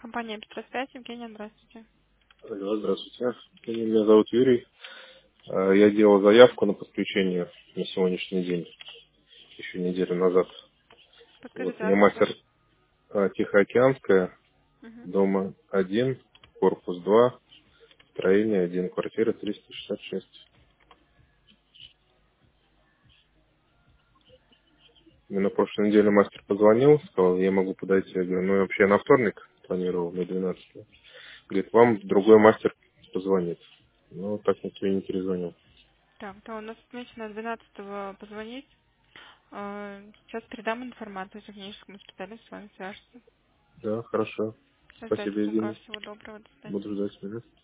Компания «Петросвязь», Евгения, здравствуйте. Алло, здравствуйте. Меня зовут Юрий. Я делал заявку на подключение на сегодняшний день, еще неделю назад. Вот Подскажите мне адрес мастер ваш. Тихоокеанская, Мгм. дома 1, корпус 2, строение 1, квартира 366. Мне на прошлой неделе мастер позвонил, сказал, я могу подойти. Я говорю, ну я вообще на вторник планировал, на 12. Говорит, вам другой мастер позвонит. Ну, так никто и не перезвонил. Так, то у нас отмечено 12-го позвонить. Сейчас передам информацию техническому специалисту, с вами свяжется. Да, хорошо. Ждать Спасибо, звонка. Евгений. Всего доброго. До свидания. Буду ждать. Мгм.